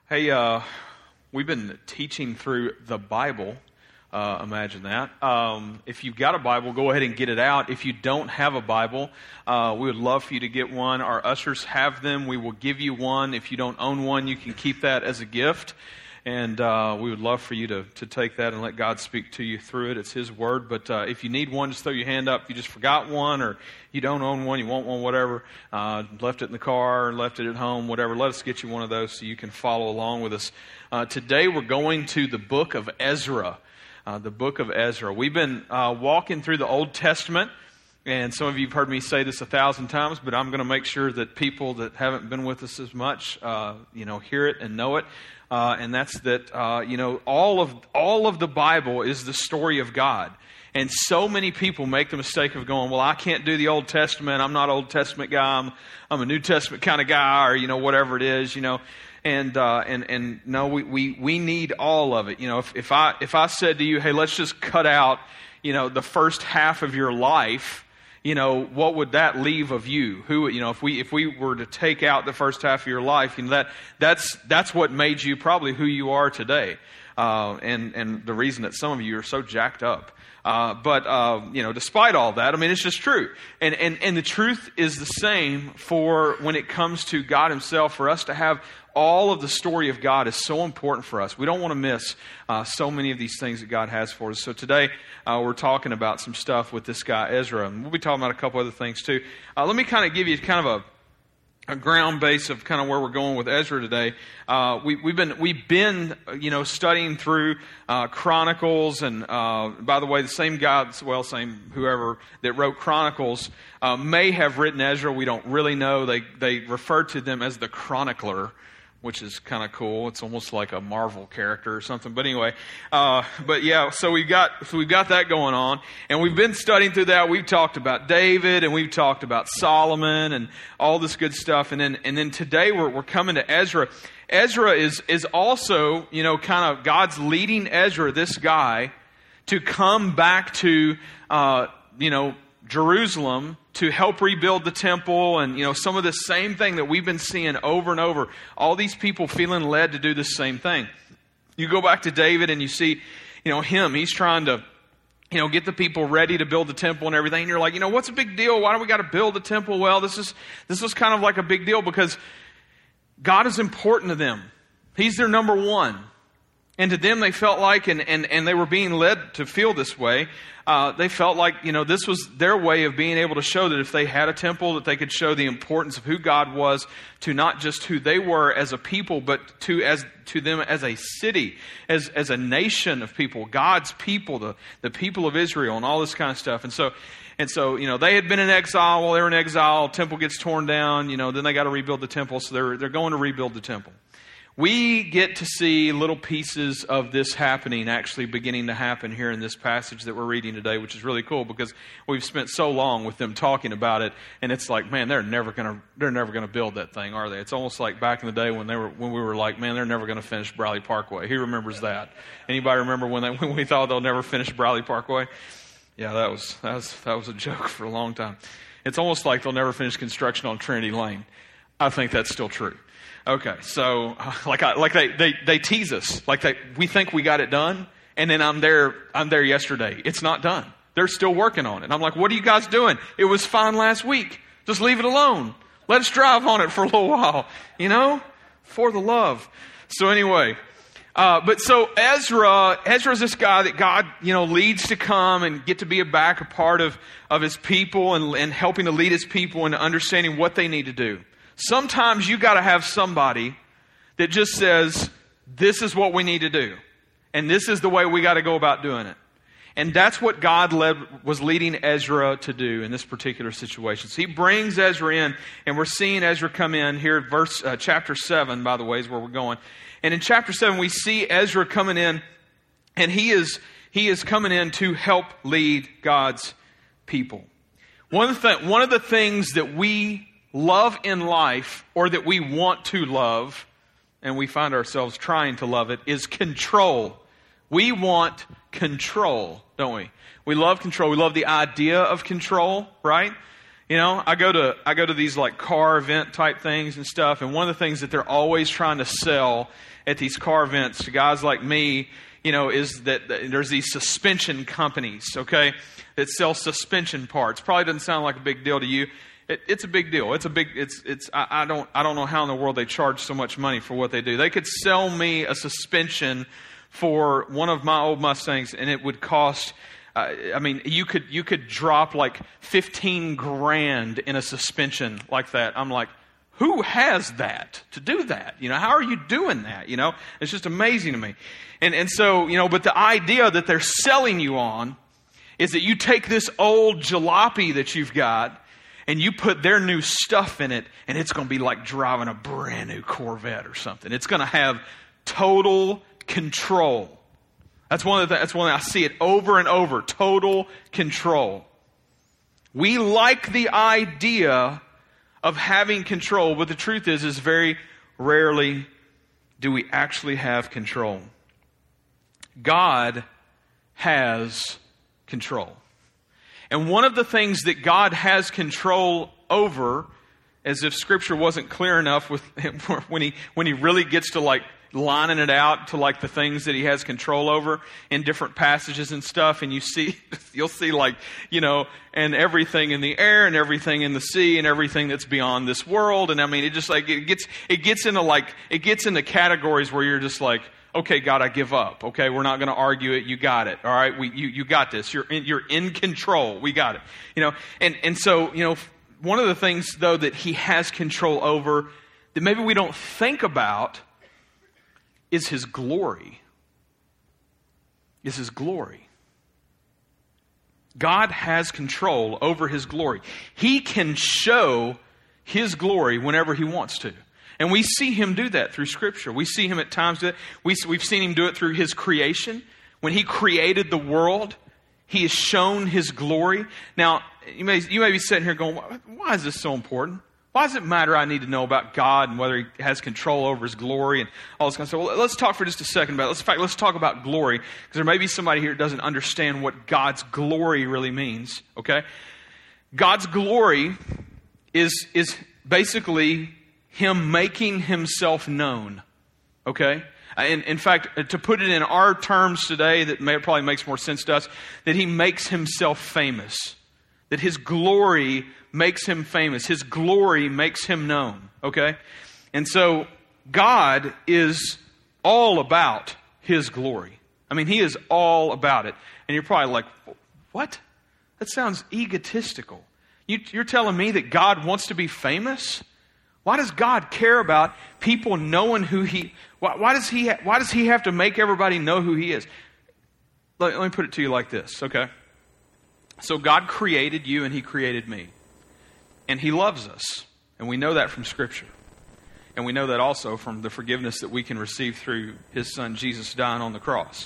Hey, we've been teaching through the Bible. Imagine that. If you've got a Bible, go ahead and get it out. If you don't have a Bible, we would love for you to get one. Our ushers have them. We will give you one. If you don't own one, you can keep that as a gift. And we would love for you to take that and let God speak to you through it. It's His Word. But if you need one, just throw your hand up. If you just forgot one or you don't own one, you want one, whatever, left it in the car, left it at home, whatever, let us get you one of those so you can follow along with us. Today we're going to the book of Ezra. The book of Ezra. We've been walking through the Old Testament. And some of you have heard me say this 1,000 times, but I'm going to make sure that people that haven't been with us as much, hear it and know it. And that's that, all of the Bible is the story of God. And so many people make the mistake of going, well, I can't do the Old Testament. I'm not an Old Testament guy. I'm a New Testament kind of guy, or, whatever it is, And no, we need all of it. If I said to you, hey, let's just cut out, the first half of your life, what would that leave of you? If we were to take out the first half of your life, that's what made you probably who you are today. And the reason that some of you are so jacked up. But despite all that, it's just true. And the truth is the same for when it comes to God Himself. For us to have all of the story of God is so important for us. We don't want to miss so many of these things that God has for us. So today we're talking about some stuff with this guy Ezra, and we'll be talking about a couple other things too. Let me kind of give you kind of a ground base of kind of where we're going with Ezra today. We've been studying through Chronicles, and by the way, the same guy, whoever that wrote Chronicles may have written Ezra. We don't really know. They refer to them as the chronicler, which is kind of cool. It's almost like a Marvel character or something. But anyway, so we've got that going on, and we've been studying through that. We've talked about David, and we've talked about Solomon, and all this good stuff. And then today we're coming to Ezra. Ezra is also kind of God's leading Ezra, this guy, to come back to Jerusalem to help rebuild the temple, and some of the same thing that we've been seeing over and over. All these people feeling led to do the same thing. You go back to David and you see, him. He's trying to, get the people ready to build the temple and everything. And you're like, what's a big deal? Why do we got to build the temple? Well, this was kind of like a big deal because God is important to them. He's their number one. And to them, they felt like, and they were being led to feel this way. They felt like, this was their way of being able to show that if they had a temple, that they could show the importance of who God was to not just who they were as a people, but to them as a city, as a nation of people, God's people, the people of Israel, and all this kind of stuff. And so, they had been in exile. While they were in exile, temple gets torn down. Then they got to rebuild the temple. So they're going to rebuild the temple. We get to see little pieces of this happening, actually beginning to happen here in this passage that we're reading today, which is really cool because we've spent so long with them talking about it, and it's like, man, they're never gonna build that thing, are they? It's almost like back in the day when we were like, man, they're never gonna finish Bradley Parkway. Who remembers that? Anybody remember when we thought they'll never finish Bradley Parkway? Yeah, that was a joke for a long time. It's almost like they'll never finish construction on Trinity Lane. I think that's still true. Okay, so they tease us, we think we got it done, and then I'm there yesterday. It's not done. They're still working on it. And I'm like, what are you guys doing? It was fine last week. Just leave it alone. Let us drive on it for a little while, for the love. So anyway, so Ezra's this guy that God, leads to come and get to be a part of His people and helping to lead His people into understanding what they need to do. Sometimes you got to have somebody that just says, this is what we need to do. And this is the way we got to go about doing it. And that's what God was leading Ezra to do in this particular situation. So He brings Ezra in, and we're seeing Ezra come in here. Chapter 7, by the way, is where we're going. And in chapter 7, we see Ezra coming in, and he is coming in to help lead God's people. One of the things that we love in life, or that we want to love, and we find ourselves trying to love it, is control. We want control, don't we? We love control. We love the idea of control, right? You know, I go to these like car event type things and stuff, and one of the things that they're always trying to sell at these car events to guys like me, you know, is that there's these suspension companies, okay, that sell suspension parts. Probably doesn't sound like a big deal to you. It's a big deal. I don't know how in the world they charge so much money for what they do. They could sell me a suspension for one of my old Mustangs, and it would cost. You could drop like 15 grand in a suspension like that. I'm like, who has that to do that? You know, how are you doing that? You know, it's just amazing to me. And so, you know, but the idea that they're selling you on is that you take this old jalopy that you've got and you put their new stuff in it, and it's going to be like driving a brand new Corvette or something. It's going to have total control. That's one thing I see it over and over. Total control. We like the idea of having control, but the truth is very rarely do we actually have control. God has control. And one of the things that God has control over, as if Scripture wasn't clear enough with when he really gets to like lining it out to like the things that he has control over in different passages and stuff, and you'll see like, you know, and everything in the air and everything in the sea and everything that's beyond this world. And I mean, it just like it gets into categories where you're just like, okay, God, I give up. Okay, we're not going to argue it. You got it. All right, you got this. You're in control. We got it. You know, and so, you know, one of the things though that he has control over that maybe we don't think about is his glory. Is his glory. God has control over his glory. He can show his glory whenever he wants to. And we see him do that through Scripture. We see him at times do it. We've seen him do it through his creation. When he created the world, he has shown his glory. Now, you may be sitting here going, why is this so important? Why does it matter I need to know about God and whether he has control over his glory and all this kind of stuff? Well, let's talk for just a second about it. Let's talk about glory, because there may be somebody here that doesn't understand what God's glory really means, okay? God's glory is basically him making himself known, okay? In fact, to put it in our terms today, probably makes more sense to us, that he makes himself famous. That his glory makes him famous. His glory makes him known. Okay? And so God is all about his glory. I mean, he is all about it. And you're probably like, what? That sounds egotistical. You're telling me that God wants to be famous? Why does God care about people knowing who he... Why does he have to make everybody know who he is? Let me put it to you like this, okay? So God created you and he created me. And he loves us. And we know that from Scripture. And we know that also from the forgiveness that we can receive through his Son Jesus dying on the cross.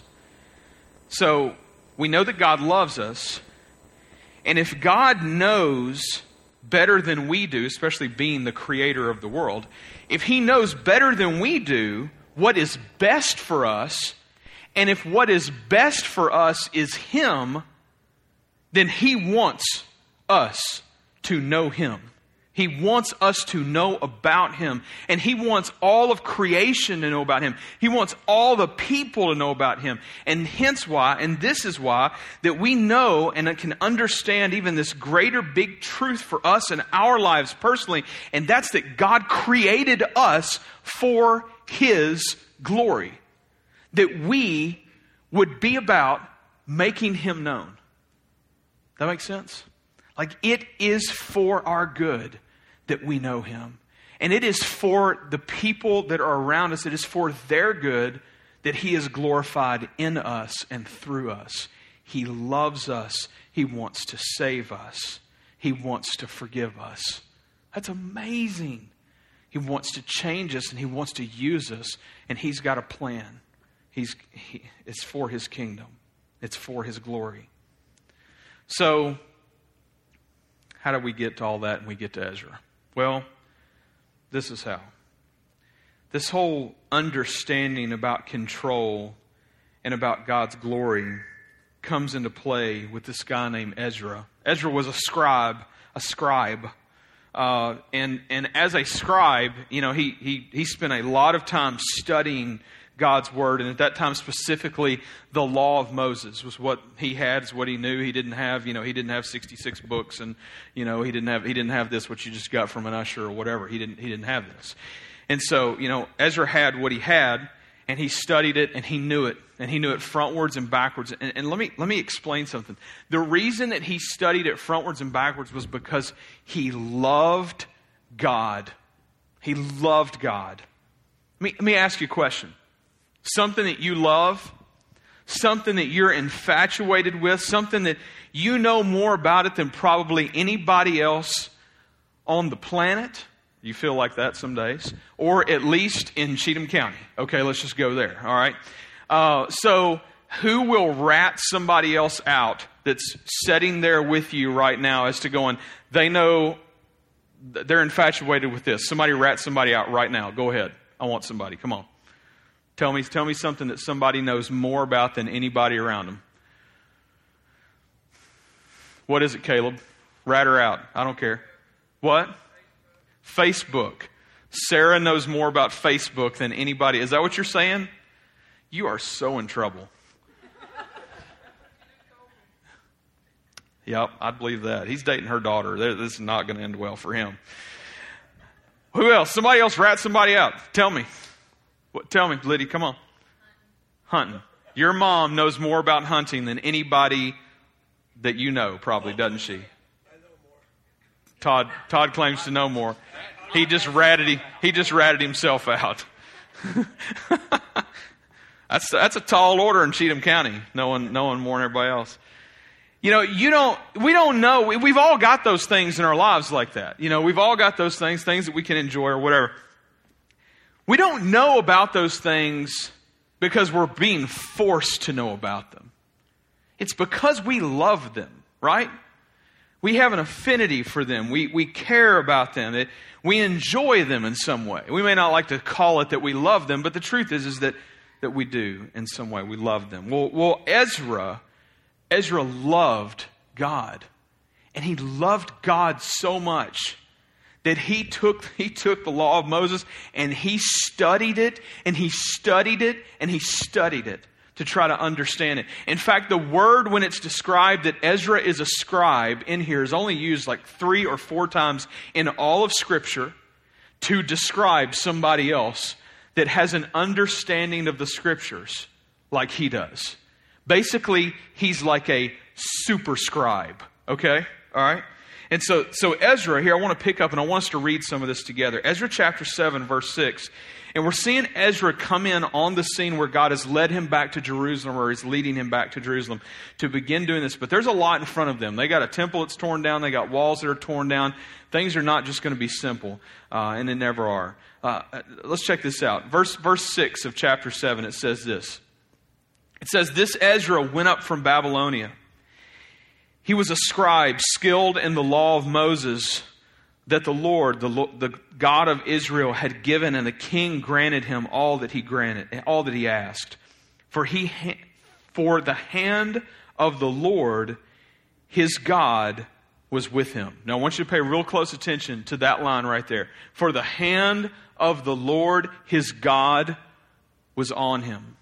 So we know that God loves us. And if God knows better than we do, especially being the creator of the world, if he knows better than we do what is best for us, and if what is best for us is him, then he wants us to know him. He wants us to know about him. And he wants all of creation to know about him. He wants all the people to know about him. And hence why, and this is why, that we know and can understand even this greater big truth for us in our lives personally. And that's that God created us for his glory. That we would be about making him known. That makes sense? Like, it is for our good that we know him. And it is for the people that are around us, it is for their good that he is glorified in us and through us. He loves us. He wants to save us. He wants to forgive us. That's amazing. He wants to change us and he wants to use us. And he's got a plan. It's for his kingdom. It's for his glory. So, how do we get to all that and we get to Ezra? Well, this is how. This whole understanding about control and about God's glory comes into play with this guy named Ezra. Ezra was a scribe. And as a scribe, he spent a lot of time studying God's Word, and at that time specifically, the law of Moses was what he had, is what he knew. He didn't have, he didn't have 66 books, and he didn't have this, what you just got from an usher or whatever. He didn't have this, and so Ezra had what he had, and he studied it, and he knew it frontwards and backwards. And let me explain something. The reason that he studied it frontwards and backwards was because he loved God. He loved God. Let me ask you a question. Something that you love, something that you're infatuated with, something that you know more about it than probably anybody else on the planet. You feel like that some days. Or at least in Cheatham County. Okay, let's just go there. All right. So who will rat somebody else out that's sitting there with you right now as to going, they know they're infatuated with this. Somebody rat somebody out right now. Go ahead. I want somebody. Come on. Tell me something that somebody knows more about than anybody around them. What is it, Caleb? Rat her out. I don't care. What? Facebook. Sarah knows more about Facebook than anybody. Is that what you're saying? You are so in trouble. Yep, I believe that. He's dating her daughter. This is not going to end well for him. Who else? Somebody else rat somebody out. Tell me. Tell me, Liddy, come on. Hunting. Your mom knows more about hunting than anybody that you know, probably, doesn't she? I know more. Todd claims to know more. He just ratted himself out. That's a tall order in Cheatham County, knowing more than everybody else. We don't know. We've all got those things in our lives like that. We've all got those things that we can enjoy or whatever. We don't know about those things because we're being forced to know about them. It's because we love them, right? We have an affinity for them. We care about them. We enjoy them in some way. We may not like to call it that we love them, but the truth is that we do in some way. We love them. Well, Ezra loved God. And he loved God so much that he took the law of Moses and he studied it and he studied it and he studied it to try to understand it. In fact, the word when it's described that Ezra is a scribe in here is only used like 3 or 4 times in all of Scripture to describe somebody else that has an understanding of the Scriptures like he does. Basically, he's like a super scribe. Okay? All right? And so Ezra here, I want to pick up and I want us to read some of this together. Ezra chapter 7, verse 6. And we're seeing Ezra come in on the scene where God has led him back to Jerusalem, or is leading him back to Jerusalem to begin doing this. But there's a lot in front of them. They got a temple that's torn down. They got walls that are torn down. Things are not just going to be simple, and they never are. Let's check this out. Verse 6 of chapter 7, it says this. It says, "This Ezra went up from Babylonia. He was a scribe, skilled in the law of Moses, that the Lord, the God of Israel, had given, and the king granted him all that he asked. For the hand of the Lord, his God, was with him." Now I want you to pay real close attention to that line right there. For the hand of the Lord, his God, was on him.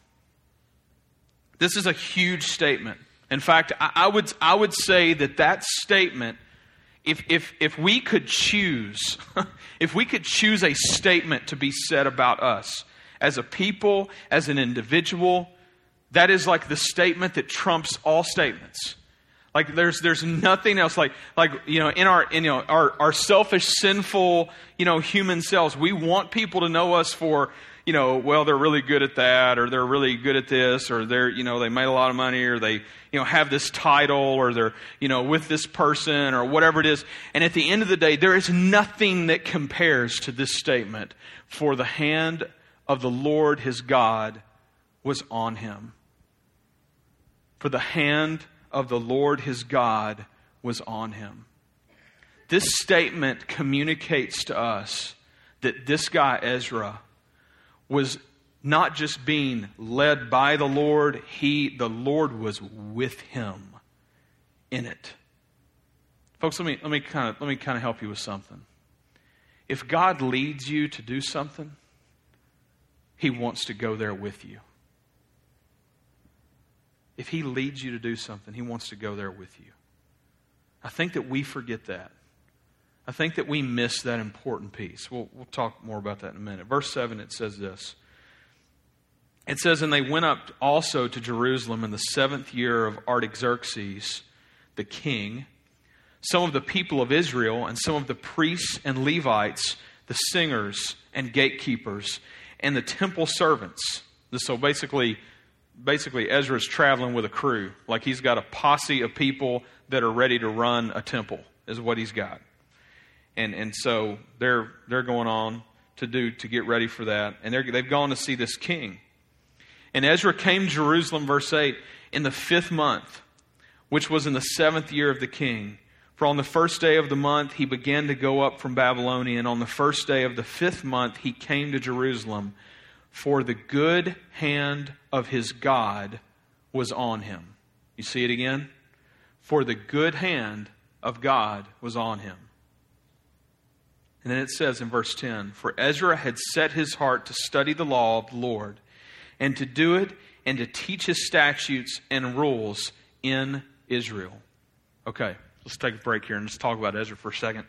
This is a huge statement. In fact, I would say that statement, if we could choose, if we could choose a statement to be said about us as a people, as an individual, that is like the statement that trumps all statements. Like there's nothing else. Like in our selfish, sinful, human selves, we want people to know us for, well, they're really good at that, or they're really good at this, or they're, they made a lot of money, or they, have this title, or they're, with this person, or whatever it is. And at the end of the day, there is nothing that compares to this statement. For the hand of the Lord his God was on him. For the hand of the Lord his God was on him. This statement communicates to us that this guy Ezra was not just being led by the Lord, the Lord was with him in it. Folks, let me kind of help you with something. If God leads you to do something, He wants to go there with you. If He leads you to do something, He wants to go there with you. I think that we forget that. I think that we miss that important piece. We'll talk more about that in a minute. Verse 7, it says this. It says, "And they went up also to Jerusalem in the 7th year of Artaxerxes, the king, some of the people of Israel, and some of the priests and Levites, the singers and gatekeepers, and the temple servants." So basically Ezra's traveling with a crew. Like he's got a posse of people that are ready to run a temple, is what he's got. And so they're going on to get ready for that. And they've gone to see this king. "And Ezra came to Jerusalem," verse 8, "in the 5th month, which was in the 7th year of the king. For on the 1st day of the month he began to go up from Babylonia, and on the 1st day of the 5th month he came to Jerusalem, for the good hand of his God was on him." You see it again? For the good hand of God was on him. And then it says in verse 10, "For Ezra had set his heart to study the law of the Lord, and to do it, and to teach his statutes and rules in Israel." Okay, let's take a break here and let's talk about Ezra for a second.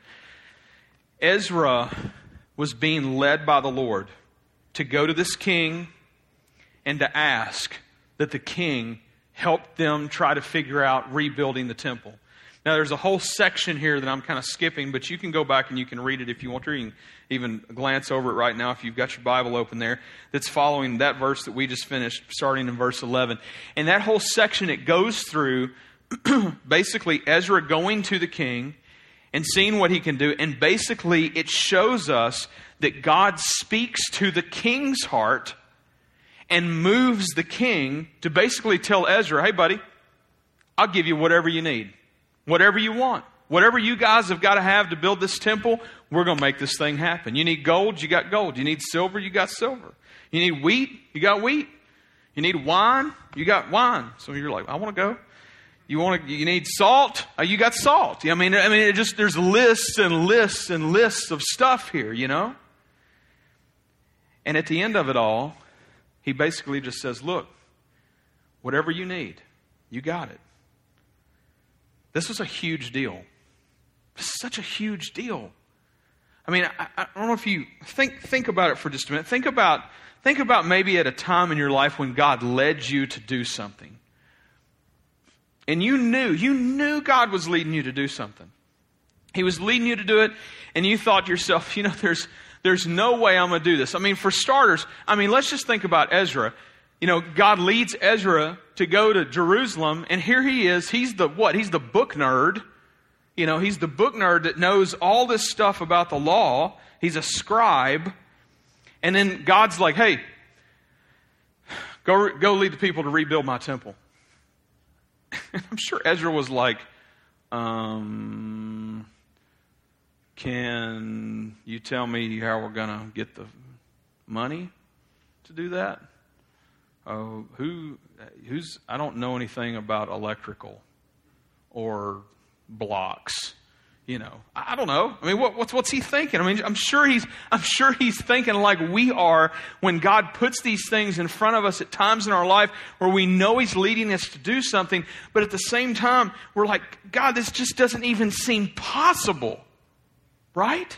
Ezra was being led by the Lord to go to this king and to ask that the king help them try to figure out rebuilding the temple. Now, there's a whole section here that I'm kind of skipping, but you can go back and you can read it if you want to. You can even glance over it right now if you've got your Bible open there. That's following that verse that we just finished, starting in verse 11. And that whole section, it goes through basically Ezra going to the king and seeing what he can do. And basically, it shows us that God speaks to the king's heart and moves the king to basically tell Ezra, "Hey, buddy, I'll give you whatever you need. Whatever you want. Whatever you guys have got to have to build this temple, we're going to make this thing happen. You need gold, you got gold. You need silver, you got silver. You need wheat, you got wheat. You need wine, you got wine." So you're like, "I want to go." You need salt, you got salt. I mean, there's lists and lists and lists of stuff here, you know? And at the end of it all, he basically just says, "Look, whatever you need, you got it." This was a huge deal. Such a huge deal. I mean, I don't know if you think about it for just a minute. Think about maybe at a time in your life when God led you to do something. And you knew God was leading you to do something. He was leading you to do it, and you thought to yourself, there's no way I'm going to do this. I mean, for starters, let's just think about Ezra. God leads Ezra to go to Jerusalem, and here he is. He's the what? He's the book nerd. He's the book nerd that knows all this stuff about the law. He's a scribe. And then God's like, "Hey, go lead the people to rebuild my temple." And I'm sure Ezra was like, "Can you tell me how we're going to get the money to do that? I don't know anything about electrical or blocks. I don't know. What's he thinking? I'm sure he's thinking like we are when God puts these things in front of us at times in our life where we know He's leading us to do something, but at the same time, we're like, "God, this just doesn't even seem possible." Right?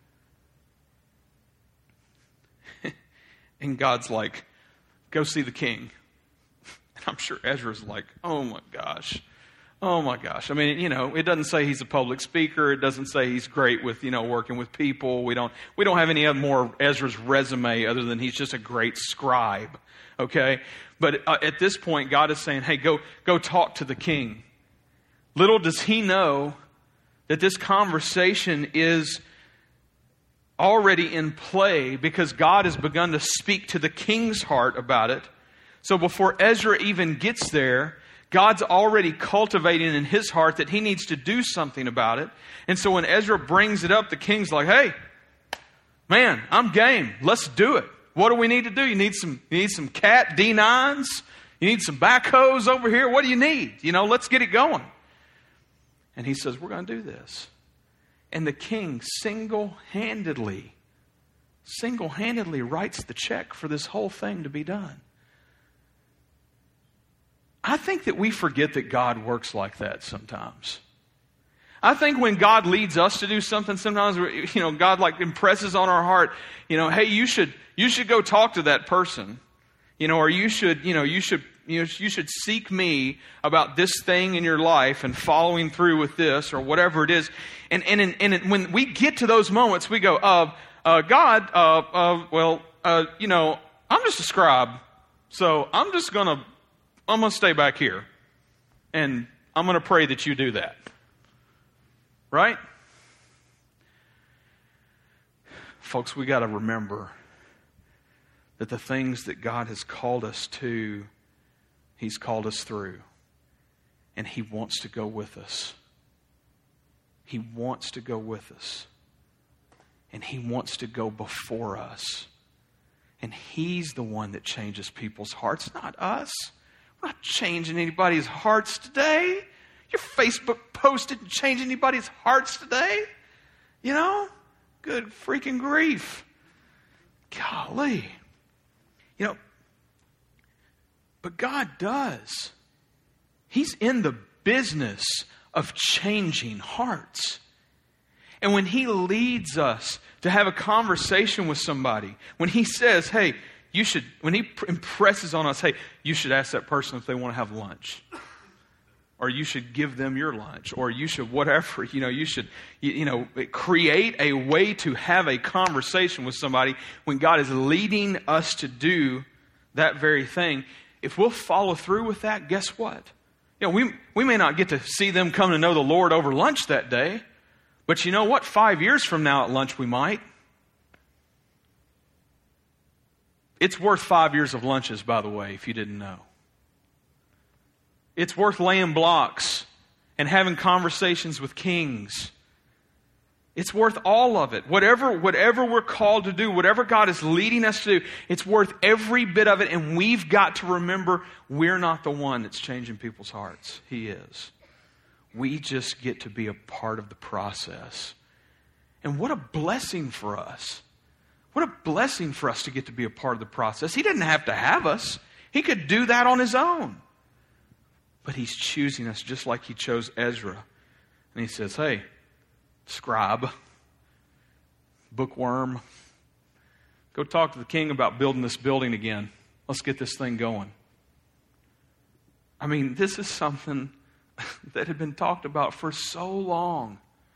And God's like, "Go see the king." And I'm sure Ezra's like, oh my gosh. It doesn't say he's a public speaker. It doesn't say he's great with, working with people. We don't have any other more Ezra's resume other than he's just a great scribe. Okay? But at this point, God is saying, "Hey, go talk to the king." Little does he know that this conversation is already in play because God has begun to speak to the king's heart about it. So before Ezra even gets there, God's already cultivating in his heart that he needs to do something about it. And so when Ezra brings it up, the king's like, "Hey, man, I'm game. Let's do it. What do we need to do? You need some Cat D9s? You need some backhoes over here? What do you need? Let's get it going. And he says, we're going to do this. And the king single-handedly writes the check for this whole thing to be done. I think that we forget that God works like that sometimes. I think when God leads us to do something, sometimes God impresses on our heart, hey, you should go talk to that person, or you should seek me about this thing in your life and following through with this or whatever it is. And when we get to those moments, we go, God, I'm just a scribe, so I'm going to stay back here, and I'm going to pray that you do that. Right? Folks, we got to remember that the things that God has called us to, He's called us through. And He wants to go with us. He wants to go with us. And He wants to go before us. And He's the one that changes people's hearts, not us. We're not changing anybody's hearts today. Your Facebook post didn't change anybody's hearts today. Good freaking grief. Golly. But God does. He's in the business of changing hearts. And when He leads us to have a conversation with somebody, when He says, hey, when He impresses on us, hey, you should ask that person if they want to have lunch. Or you should give them your lunch, or you should whatever, you should, create a way to have a conversation with somebody when God is leading us to do that very thing. If we'll follow through with that, guess what? We may not get to see them come to know the Lord over lunch that day, but you know what? 5 years from now at lunch we might. It's worth 5 years of lunches, by the way, if you didn't know. It's worth laying blocks and having conversations with kings. It's worth all of it. Whatever we're called to do, whatever God is leading us to do, it's worth every bit of it. And we've got to remember we're not the one that's changing people's hearts. He is. We just get to be a part of the process. And what a blessing for us. What a blessing for us to get to be a part of the process. He didn't have to have us. He could do that on His own. But He's choosing us just like He chose Ezra. And He says, hey, scribe, bookworm, go talk to the king about building this building again. Let's get this thing going. I mean, this is something that had been talked about for so long.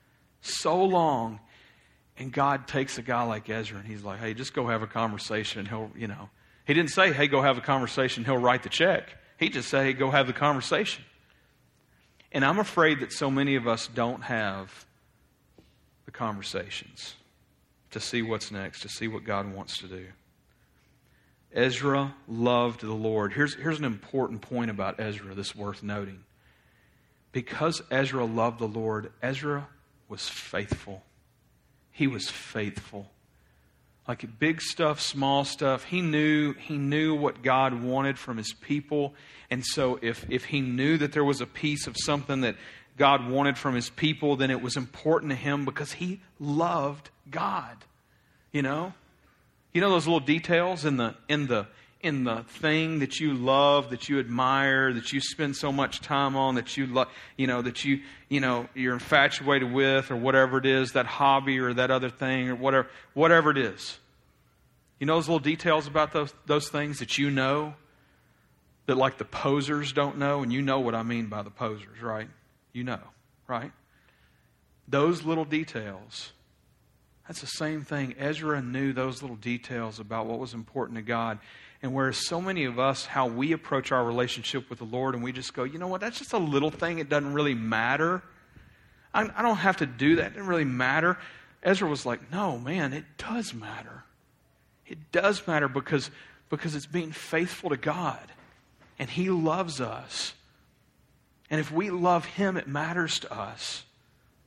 And God takes a guy like Ezra and He's like, hey, just go have a conversation. And He didn't say, hey, go have a conversation. He'll write the check. He just said, hey, go have the conversation. And I'm afraid that so many of us don't have the conversations to see what's next, to see what God wants to do. Ezra loved the Lord. Here's an important point about Ezra that's worth noting. Because Ezra loved the Lord, Ezra was faithful. He was faithful. Like big stuff, small stuff. He knew what God wanted from His people. And so if He knew that there was a piece of something that God wanted from His people, then it was important to Him because He loved God. You know those little details in the thing that you love, that you admire, that you spend so much time on, that you love, you're infatuated with, or whatever it is, that hobby or that other thing or whatever it is. You know those little details about those things that you know, that like the posers don't know, and you know what I mean by the posers, right? You know, right? Those little details. That's the same thing. Ezra knew those little details about what was important to God. And whereas so many of us, how we approach our relationship with the Lord, and we just go, you know what, that's just a little thing. It doesn't really matter. I don't have to do that. It doesn't really matter. Ezra was like, no, man, it does matter. It does matter because it's being faithful to God. And He loves us. And if we love Him, it matters to us.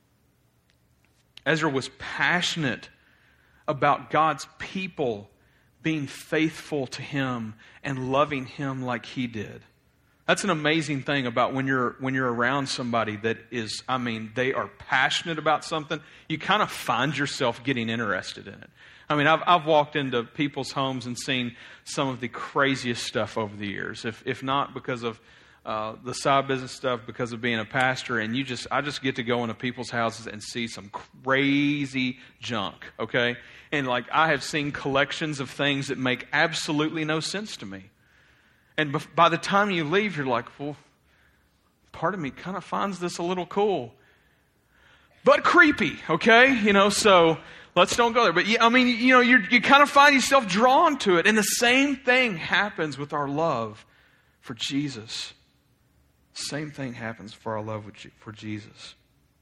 Ezra was passionate about God's people being faithful to Him and loving Him like He did. That's an amazing thing about when you're around somebody that is, they are passionate about something. You kind of find yourself getting interested in it. I've walked into people's homes and seen some of the craziest stuff over the years. If not because of the side business stuff, because of being a pastor, and I just get to go into people's houses and see some crazy junk, okay? And I have seen collections of things that make absolutely no sense to me. And by the time you leave, you're like, well, part of me kind of finds this a little cool, but creepy, okay? So let's don't go there. But you kind of find yourself drawn to it. And the same thing happens with our love for Jesus. Same thing happens for our love for Jesus.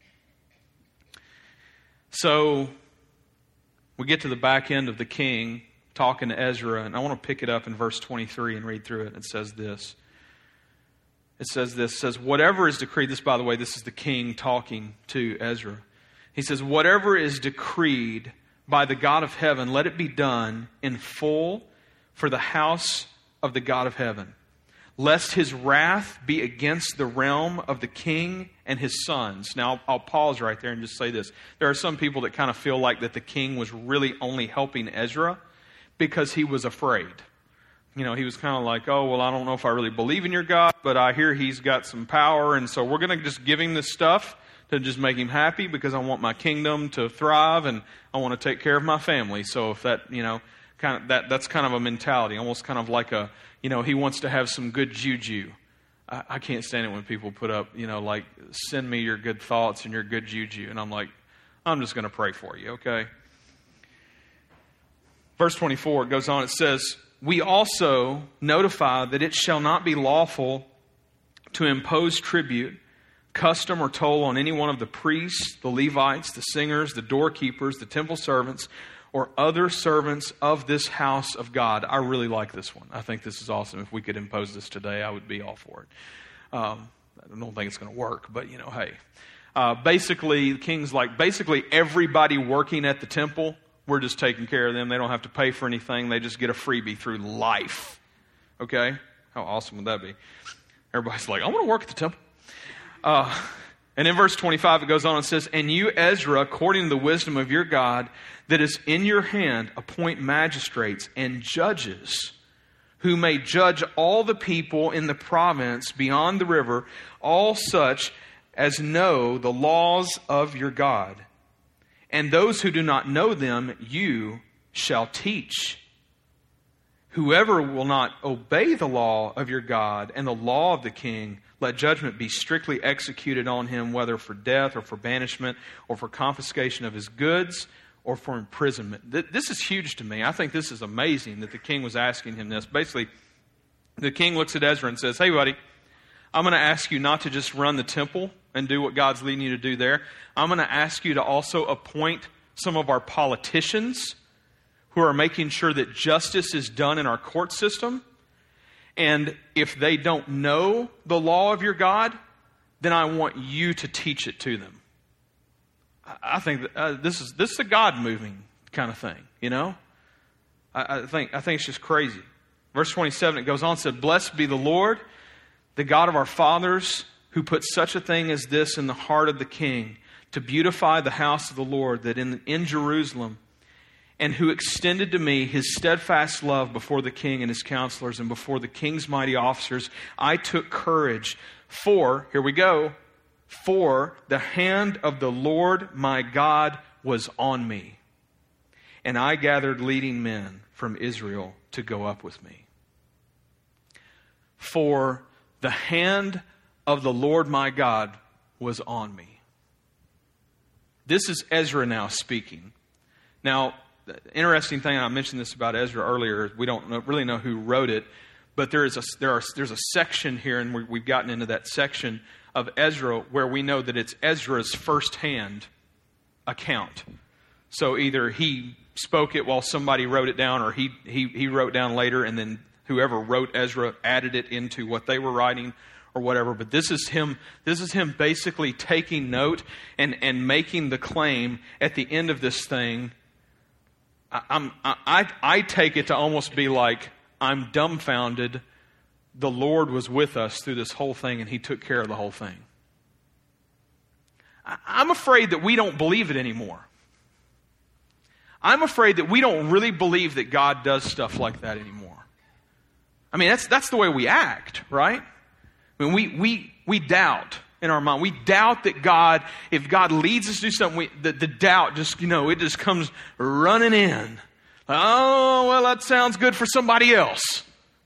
So we get to the back end of the king talking to Ezra, and I want to pick it up in verse 23 and read through it. It says this. It says, whatever is decreed, this, by the way, this is the king talking to Ezra. He says, whatever is decreed by the God of heaven, let it be done in full for the house of the God of heaven, lest His wrath be against the realm of the king and his sons. Now, I'll pause right there and just say this. There are some people that kind of feel like that the king was really only helping Ezra because he was afraid. He was kind of like, oh, well, I don't know if I really believe in your God, but I hear he's got some power, and so we're going to just give him this stuff to just make him happy because I want my kingdom to thrive and I want to take care of my family. So if that, that's kind of a mentality, almost kind of like he wants to have some good juju. I can't stand it when people put up, send me your good thoughts and your good juju. And I'm like, I'm just going to pray for you, okay? Verse 24, it goes on, it says, we also notify that it shall not be lawful to impose tribute, custom, or toll on any one of the priests, the Levites, the singers, the doorkeepers, the temple servants, or other servants of this house of God. I really like this one. I think this is awesome. If we could impose this today, I would be all for it. I don't think it's going to work, but hey. Basically, the king's like, basically everybody working at the temple, we're just taking care of them. They don't have to pay for anything. They just get a freebie through life. Okay? How awesome would that be? Everybody's like, I want to work at the temple. And in verse 25, it goes on and says, and you, Ezra, according to the wisdom of your God that is in your hand, appoint magistrates and judges who may judge all the people in the province beyond the river, all such as know the laws of your God. And those who do not know them, you shall teach. Whoever will not obey the law of your God and the law of the king, let judgment be strictly executed on him, whether for death or for banishment or for confiscation of his goods or for imprisonment. This is huge to me. I think this is amazing that the king was asking him this. Basically, the king looks at Ezra and says, hey, buddy, I'm going to ask you not to just run the temple and do what God's leading you to do there. I'm going to ask you to also appoint some of our politicians who are making sure that justice is done in our court system. And if they don't know the law of your God, then I want you to teach it to them. I think this is a God-moving kind of thing, I think it's just crazy. Verse 27, it goes on and said, blessed be the Lord, the God of our fathers, who put such a thing as this in the heart of the king, to beautify the house of the Lord that in Jerusalem, and who extended to me his steadfast love before the king and his counselors and before the king's mighty officers. I took courage, for, here we go, for the hand of the Lord my God was on me, and I gathered leading men from Israel to go up with me. For the hand of the Lord my God was on me. This is Ezra now speaking. Now, the interesting thing, and I mentioned this about Ezra earlier, we don't really know who wrote it, but there's a section here, and we've gotten into that section of Ezra where we know that it's Ezra's firsthand account. So either he spoke it while somebody wrote it down, or he wrote down later, and then whoever wrote Ezra added it into what they were writing or whatever. But this is him basically taking note and making the claim at the end of this thing I take it to almost be like, I'm dumbfounded. The Lord was with us through this whole thing, and He took care of the whole thing. I'm afraid that we don't believe it anymore. I'm afraid that we don't really believe that God does stuff like that anymore. I mean, that's the way we act, right? I mean, we doubt in our mind. We doubt that God, if God leads us to do something, the doubt just, it just comes running in. Oh, well, that sounds good for somebody else.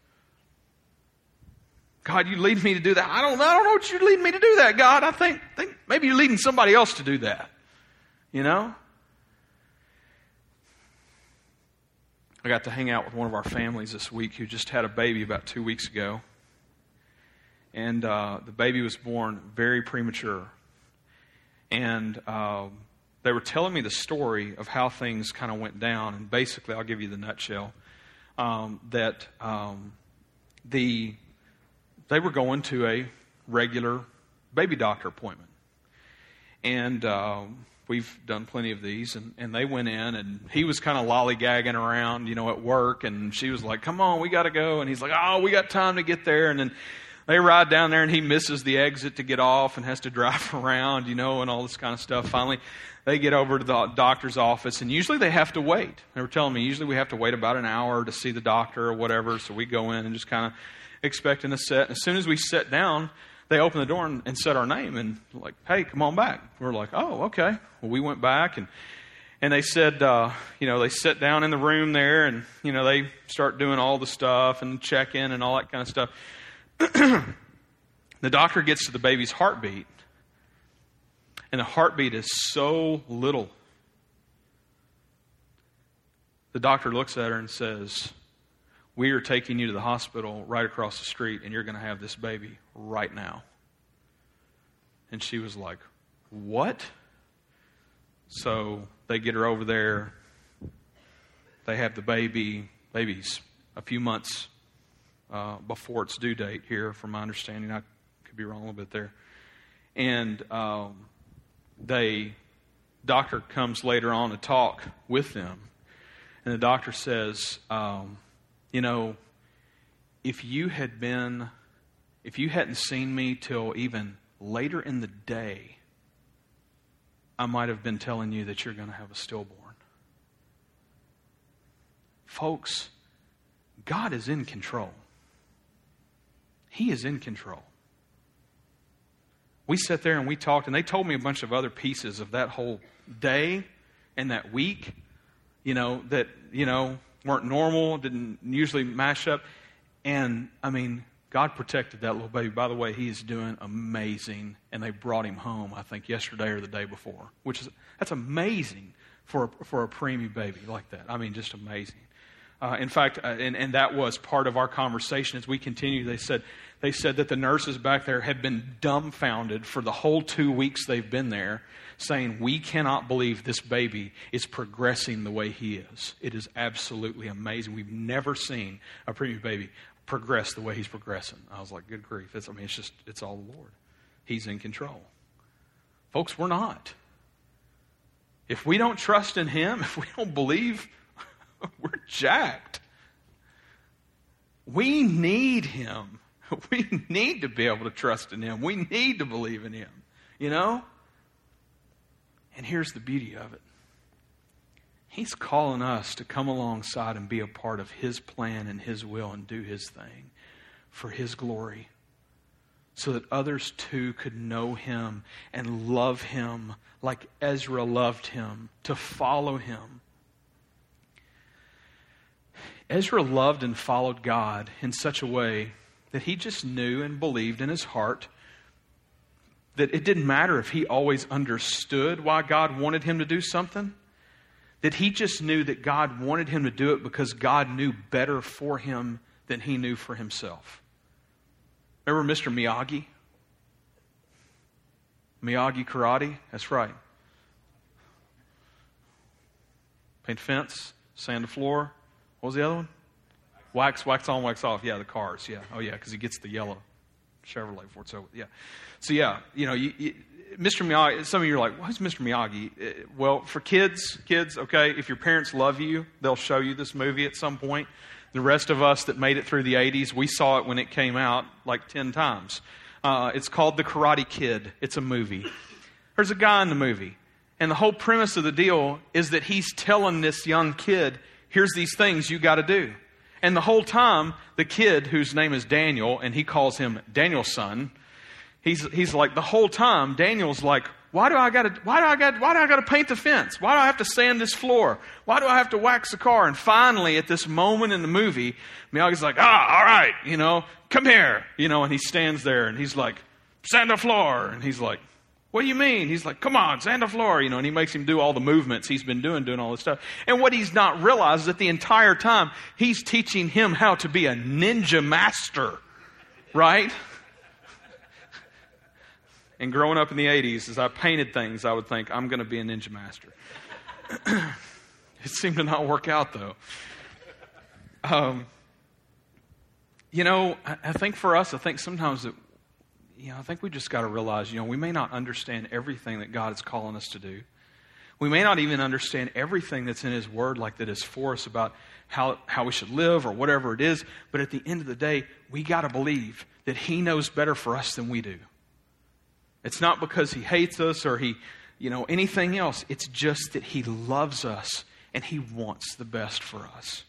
God, you lead me to do that. I don't know what you're leading me to do that, God. I think maybe you're leading somebody else to do that. I got to hang out with one of our families this week who just had a baby about 2 weeks ago. And the baby was born very premature. And they were telling me the story of how things kind of went down. And basically, I'll give you the nutshell, that they were going to a regular baby doctor appointment. And we've done plenty of these. And they went in, and he was kind of lollygagging around, at work. And she was like, come on, we got to go. And he's like, oh, we got time to get there. And then they ride down there, and he misses the exit to get off and has to drive around, and all this kind of stuff. Finally, they get over to the doctor's office, and usually they have to wait. They were telling me usually we have to wait about an hour to see the doctor or whatever, so we go in and just kind of expecting to sit. And as soon as we sit down, they open the door and said our name, and like, hey, come on back. We're like, oh, okay. Well, we went back, and they said, they sit down in the room there, and, they start doing all the stuff and check in and all that kind of stuff. The doctor gets to the baby's heartbeat, and the heartbeat is so little. The doctor looks at her and says, we are taking you to the hospital right across the street, and you're going to have this baby right now. And she was like, what? So they get her over there. They have the baby. Baby's a few months before its due date here, from my understanding. I could be wrong a little bit there. And doctor comes later on to talk with them. And the doctor says, if you hadn't seen me till even later in the day, I might have been telling you that you're going to have a stillborn. Folks, God is in control. He is in control. We sat there and we talked, and they told me a bunch of other pieces of that whole day and that week, that, weren't normal, didn't usually mash up. And, God protected that little baby. By the way, he is doing amazing. And they brought him home, I think, yesterday or the day before. That's amazing for a preemie baby like that. Just amazing. In fact, and that was part of our conversation as we continued. They said that the nurses back there had been dumbfounded for the whole 2 weeks they've been there, saying, we cannot believe this baby is progressing the way he is. It is absolutely amazing. We've never seen a preemie baby progress the way he's progressing. I was like, good grief. It's all the Lord. He's in control. Folks, we're not. If we don't trust in Him, if we don't believe, we're jacked. We need Him. We need to be able to trust in Him. We need to believe in Him. And here's the beauty of it. He's calling us to come alongside and be a part of His plan and His will and do His thing for His glory, so that others too could know Him and love Him like Ezra loved Him, to follow Him. Ezra loved and followed God in such a way that he just knew and believed in his heart that it didn't matter if he always understood why God wanted him to do something, that he just knew that God wanted him to do it because God knew better for him than he knew for himself. Remember Mr. Miyagi? Miyagi Karate? That's right. Paint the fence, sand the floor. What was the other one? Wax on, wax off. Yeah, the cars. Yeah. Oh, yeah, because he gets the yellow Chevrolet Ford. So, yeah. So, yeah, Mr. Miyagi, some of you are like, who's Mr. Miyagi? Well, for kids, okay, if your parents love you, they'll show you this movie at some point. The rest of us that made it through the 80s, we saw it when it came out like 10 times. It's called The Karate Kid. It's a movie. There's a guy in the movie. And the whole premise of the deal is that he's telling this young kid, here's these things you got to do. And the whole time, the kid, whose name is Daniel, and he calls him Daniel's son, he's like, the whole time, Daniel's like, why do I got to paint the fence? Why do I have to sand this floor? Why do I have to wax the car? And finally, at this moment in the movie, Miyagi's like, all right, come here, and he stands there and he's like, sand the floor. And he's like, what do you mean? He's like, come on, sand the floor, and he makes him do all the movements he's been doing all this stuff. And what he's not realized is that the entire time, he's teaching him how to be a ninja master, right? And growing up in the 80s, as I painted things, I would think, I'm going to be a ninja master. It seemed to not work out, though. I think for us, sometimes that, I think we just got to realize, we may not understand everything that God is calling us to do. We may not even understand everything that's in His Word, like that is for us about how we should live or whatever it is. But at the end of the day, we got to believe that He knows better for us than we do. It's not because He hates us or He, anything else. It's just that He loves us and He wants the best for us.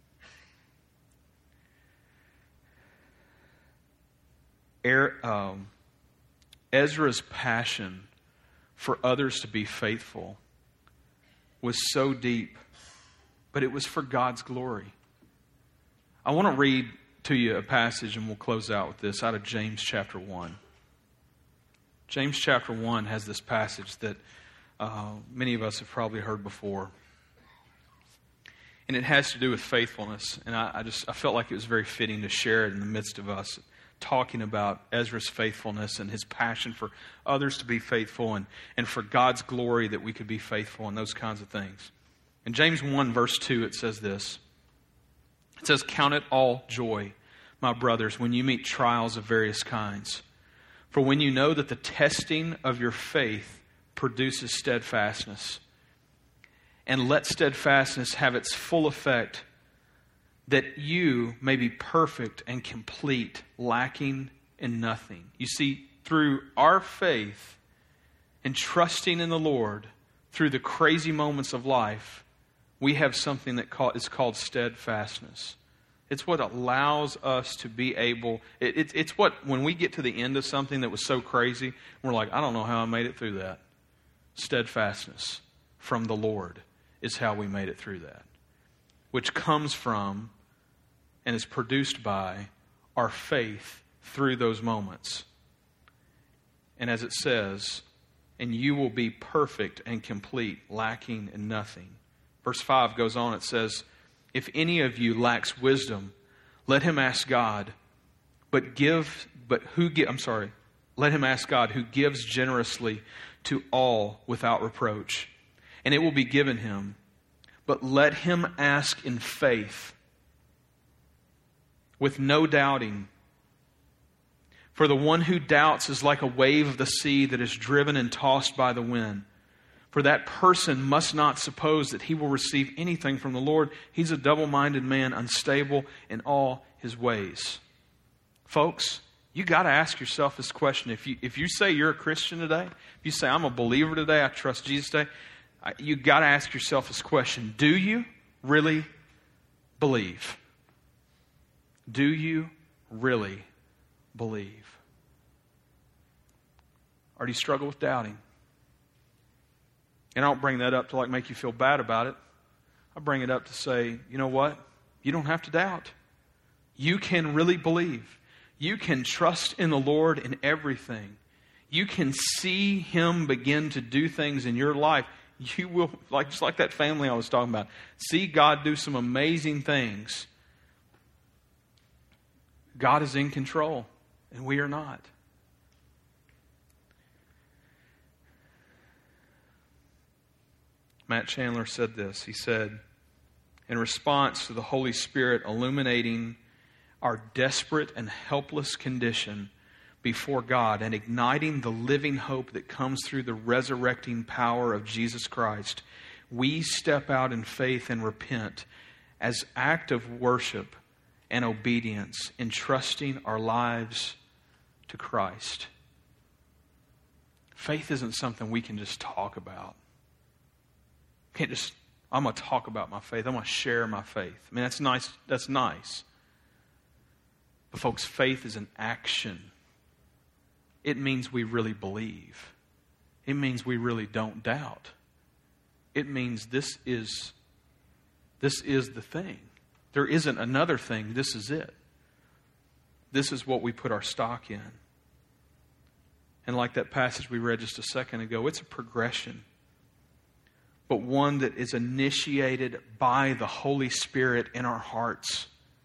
Ezra's passion for others to be faithful was so deep, but it was for God's glory. I want to read to you a passage, and we'll close out with this, out of James chapter 1. James chapter 1 has this passage that many of us have probably heard before. And it has to do with faithfulness. And I felt like it was very fitting to share it in the midst of us talking about Ezra's faithfulness and his passion for others to be faithful and for God's glory that we could be faithful and those kinds of things. In James 1 verse 2 it says this. It says, "Count it all joy, my brothers, when you meet trials of various kinds. For when you know that the testing of your faith produces steadfastness, and let steadfastness have its full effect, that you may be perfect and complete, lacking in nothing." You see, through our faith and trusting in the Lord, through the crazy moments of life, we have something that is called steadfastness. It's what allows us to be able, it's what, when we get to the end of something that was so crazy, we're like, I don't know how I made it through that. Steadfastness from the Lord is how we made it through that, which comes from and is produced by our faith through those moments. And as it says, and you will be perfect and complete, lacking in nothing. Verse 5 goes on, it says, "If any of you lacks wisdom, let him ask God, let him ask God who gives generously to all without reproach, and it will be given him. But let him ask in faith, with no doubting. For the one who doubts is like a wave of the sea that is driven and tossed by the wind. For that person must not suppose that he will receive anything from the Lord. He's a double-minded man, unstable in all his ways." Folks, you got to ask yourself this question. If you say you're a Christian today, if you say I'm a believer today, I trust Jesus today, you got to ask yourself this question. Do you really believe? Do you really believe? Or do you struggle with doubting? And I don't bring that up to make you feel bad about it. I bring it up to say, you know what? You don't have to doubt. You can really believe. You can trust in the Lord in everything. You can see Him begin to do things in your life. You will, just like that family I was talking about, see God do some amazing things. God is in control, and we are not. Matt Chandler said this. He said, in response to the Holy Spirit illuminating our desperate and helpless condition, before God and igniting the living hope that comes through the resurrecting power of Jesus Christ, we step out in faith and repent as act of worship and obedience, entrusting our lives to Christ. Faith isn't something we can just talk about. Can't just, I'm going to talk about my faith. I'm going to share my faith. I mean, that's nice. That's nice. But folks, faith is an action. It means we really believe. It means we really don't doubt. It means this is the thing. There isn't another thing. This is it. This is what we put our stock in. And like that passage we read just a second ago, it's a progression, but one that is initiated by the Holy Spirit in our hearts.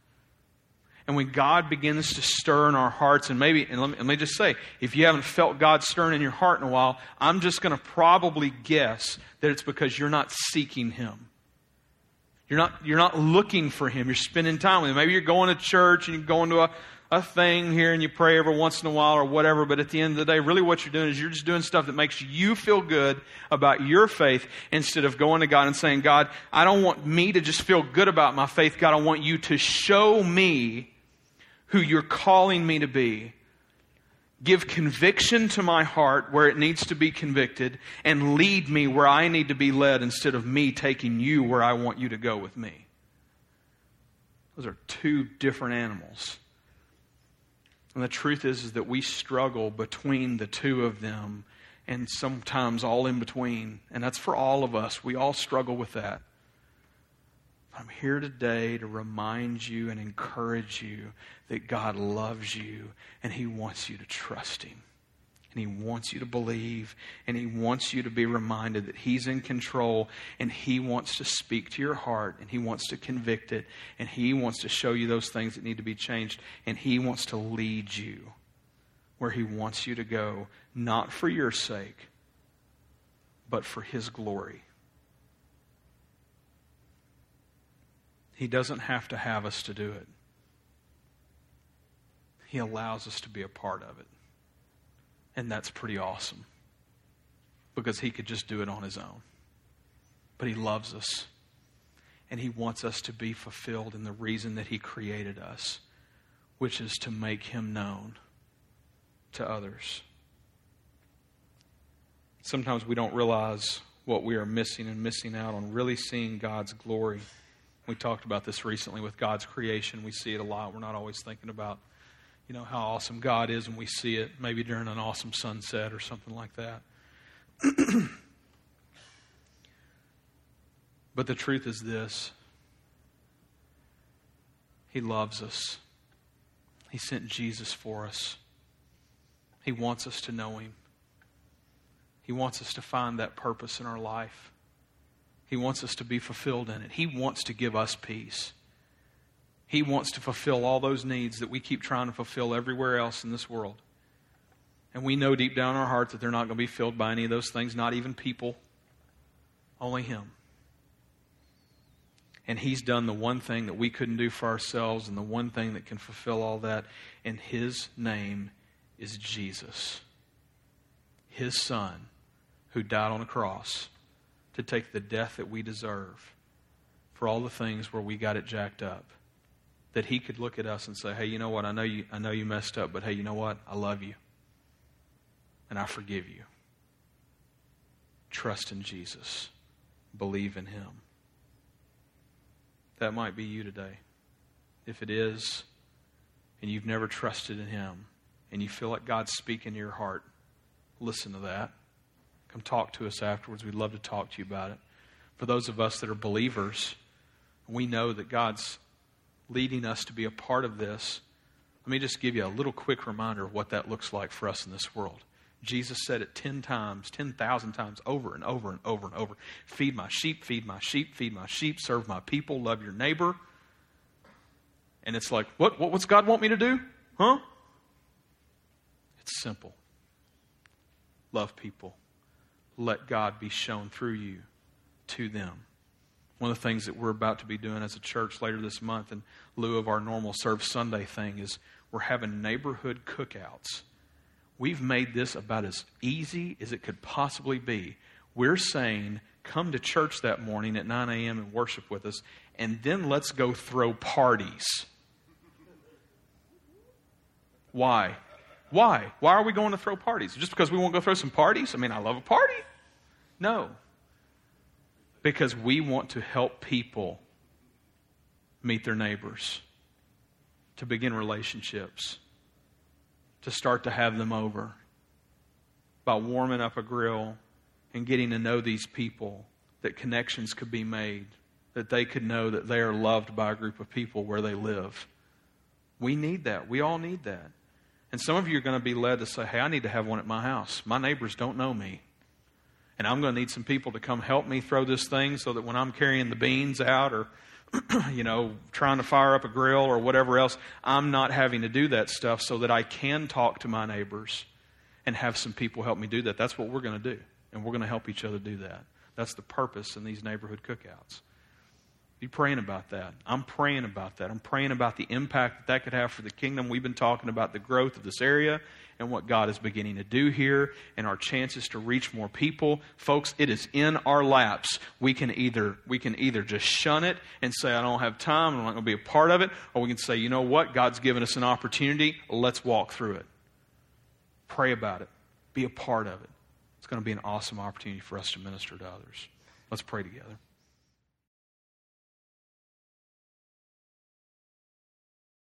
And when God begins to stir in our hearts, and let me just say, if you haven't felt God stirring in your heart in a while, I'm just going to probably guess that it's because you're not seeking Him. You're not looking for Him. You're spending time with Him. Maybe you're going to church and you're going to a thing here and you pray every once in a while or whatever, but at the end of the day, really what you're doing is you're just doing stuff that makes you feel good about your faith instead of going to God and saying, God, I don't want me to just feel good about my faith. God, I want you to show me who you're calling me to be. Give conviction to my heart where it needs to be convicted and lead me where I need to be led instead of me taking you where I want you to go with me. Those are two different animals. And the truth is that we struggle between the two of them and sometimes all in between. And that's for all of us. We all struggle with that. I'm here today to remind you and encourage you that God loves you and He wants you to trust Him. And He wants you to believe and He wants you to be reminded that He's in control and He wants to speak to your heart and He wants to convict it and He wants to show you those things that need to be changed and He wants to lead you where He wants you to go, not for your sake, but for His glory. He doesn't have to have us to do it. He allows us to be a part of it. And that's pretty awesome. Because He could just do it on His own. But He loves us. And He wants us to be fulfilled in the reason that He created us, which is to make Him known to others. Sometimes we don't realize what we are missing and missing out on really seeing God's glory. We talked about this recently with God's creation. We see it a lot. We're not always thinking about, how awesome God is, and we see it maybe during an awesome sunset or something like that. But the truth is this. He loves us. He sent Jesus for us. He wants us to know Him. He wants us to find that purpose in our life. He wants us to be fulfilled in it. He wants to give us peace. He wants to fulfill all those needs that we keep trying to fulfill everywhere else in this world. And we know deep down in our hearts that they're not going to be filled by any of those things, not even people, only Him. And He's done the one thing that we couldn't do for ourselves and the one thing that can fulfill all that. And His name is Jesus, His Son, who died on a cross to take the death that we deserve for all the things where we got it jacked up. That He could look at us and say, hey, you know what? I know you messed up, but hey, you know what? I love you. And I forgive you. Trust in Jesus. Believe in Him. That might be you today. If it is, and you've never trusted in Him, and you feel like God's speaking to your heart, listen to that. Come talk to us afterwards. We'd love to talk to you about it. For those of us that are believers, we know that God's leading us to be a part of this. Let me just give you a little quick reminder of what that looks like for us in this world. Jesus said it 10 times, 10,000 times, over and over and over and over. Feed my sheep, feed my sheep, feed my sheep, serve my people, love your neighbor. And it's like, what's God want me to do? Huh? It's simple. Love people. Let God be shown through you to them. One of the things that we're about to be doing as a church later this month in lieu of our normal Serve Sunday thing is we're having neighborhood cookouts we've made this about as easy as it could possibly be. We're saying, come to church that morning at 9 a.m. and worship with us, and then let's go throw parties. Why? Why? Why are we going to throw parties? Just because we want to go throw some parties? I mean, I love a party. No. Because we want to help people meet their neighbors, to begin relationships, to start to have them over, by warming up a grill and getting to know these people, that connections could be made, that they could know that they are loved by a group of people where they live. We need that. We all need that. And some of you are going to be led to say, hey, I need to have one at my house. My neighbors don't know me. And I'm going to need some people to come help me throw this thing so that when I'm carrying the beans out or, trying to fire up a grill or whatever else, I'm not having to do that stuff so that I can talk to my neighbors and have some people help me do that. That's what we're going to do. And we're going to help each other do that. That's the purpose in these neighborhood cookouts. Be praying about that. I'm praying about that. I'm praying about the impact that could have for the kingdom. We've been talking about the growth of this area and what God is beginning to do here and our chances to reach more people. Folks, it is in our laps. We can either just shun it and say, I don't have time, I'm not going to be a part of it, or we can say, you know what, God's given us an opportunity, let's walk through it. Pray about it. Be a part of it. It's going to be an awesome opportunity for us to minister to others. Let's pray together.